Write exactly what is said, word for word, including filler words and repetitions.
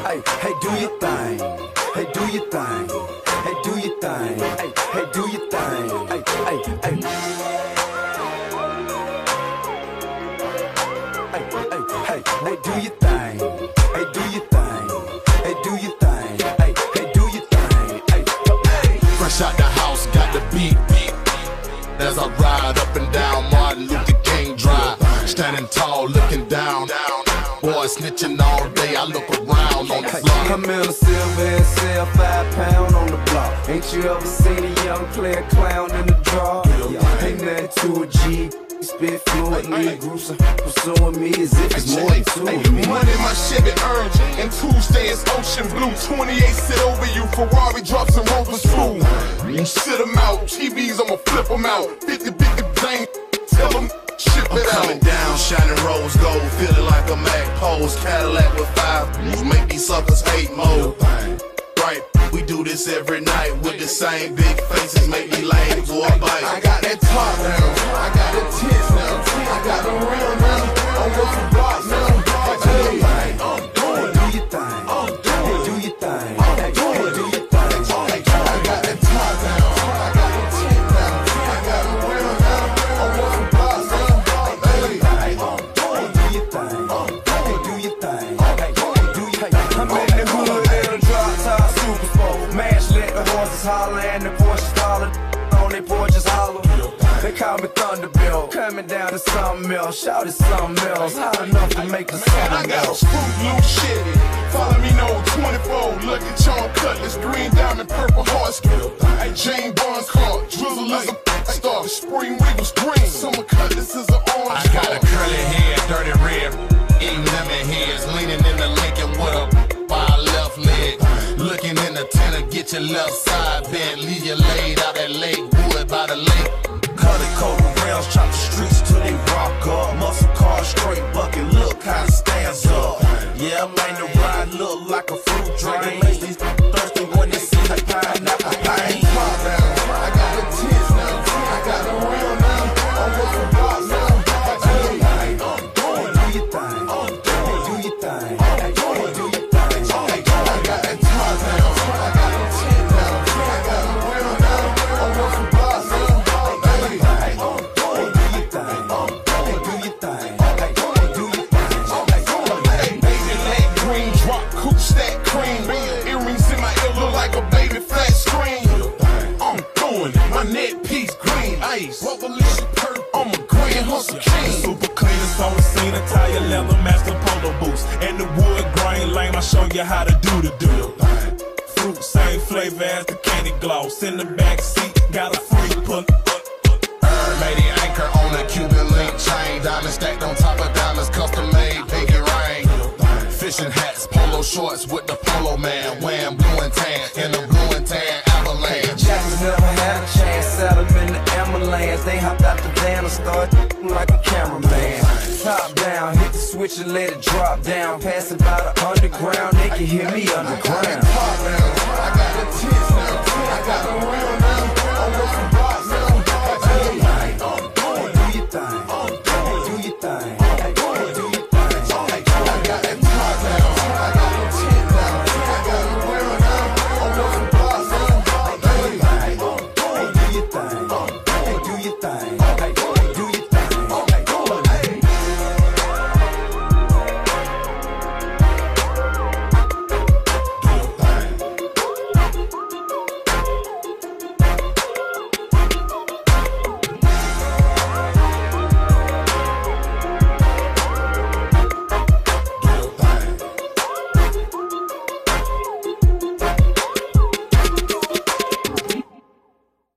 Hey, hey, do your thing. Hey, do your thing. Hey, do your thing. Hey, hey, do your thing. Hey, hey, hey. Hey, hey, hey, hey, do your thing. Hey, do your thing. Hey, do your thing. Hey, hey, do your thing. Hey, hey. Fresh out the house, got the beat. As I ride up and down Martin Luther King Drive, standing tall, looking down. Boy snitching all day, I look around on the floor. I'm in a silver and sell five pound on the block. Ain't you ever seen a young player clown in the draw? Ain't nothing to a G. Spit fluently, groups are pursuing me as if it's more than two of me. Money my Chevy earned, and Tuesday is ocean blue. twenty-eight sit over you, Ferrari drops and Rovers through. You sit them out, T Vs I'ma flip them out. fifty fifty bang, tell them ship it out. Coming down, shining rose gold, feeling like a Mac pose. Cadillac with five, make these suckers hate mode. Right, we do this every night with the same big faces, make me lame for a bite. I got that top now, I got the tits now, I got the real now, I'm with the block now. Hey, do your thing. Hey, do your thing. Hey, do your thing. I got that top now, I got the tits now, I got the real now, I'm with the block now. Hey, do your thing. Hey, do your thing. Hey, do your thing. I'm in the hood in a drop top super sport. Mash let the horses holler and the Porsches taller. On their porches hollow. They call me Thunderbill. Coming down to something else. Shout it something else. Hot enough to make the Man, I something got a else. screw loose shit. Follow me no twenty-four. Look at John Cutlass, green diamond, purple horse. Hey, Jane Barnes car, Drizzle is a star. The spring Regal's green, summer Cutlass is an orange. I got a curly head, dirty red, eating lemon heads, leaning in the Lincoln with a by left leg. Looking in the tenor, get your left side bent, leave you laid out at Lake Wood by the lake. Cut it, coat the rails, chop the streets till they rock up. Muscle car, straight bucket, look how it stands up. Yeah, man, the ride look like a fruit drink. Makes these thirsty when they see the pineapple pain. Pop now, I got the tits now, I got the real now, I'm with the block now. Hey, do your thing. Hey, do your thing. Hey, do your thing. I got that top now, I got the tits now, I got the real now, I'm with the block now. Hey, do your thing. Hey, do your thing. Hey, do your thing. Hey, baby, leg green, drop coupe stack cream. Earrings in my ear look like a baby flat screen. I'm doing it, my neck piece green ice. Revolution perk, I'm a green hustle king. Super clean, it's on the scene, attire leather, master polo boots. And the wood grain lane, I show you how to do the do. Fruit, same flavor as the candy gloss. In the back seat, got a free put. Made the anchor on a Cuban link chain, diamond stacked on top of diamonds, custom made, pinky rain. Fishing hats, polo shorts with the polo man, wearing blue and tan in the blue and tan avalanche. Jackson never had a chance, set them in the ambulance. They hopped out the van and started like a cameraman. Top down, hit the switch and let it drop down. Pass it by the underground, they can hear me underground. Pop now, I got the tits now, I got the real now, I'm with the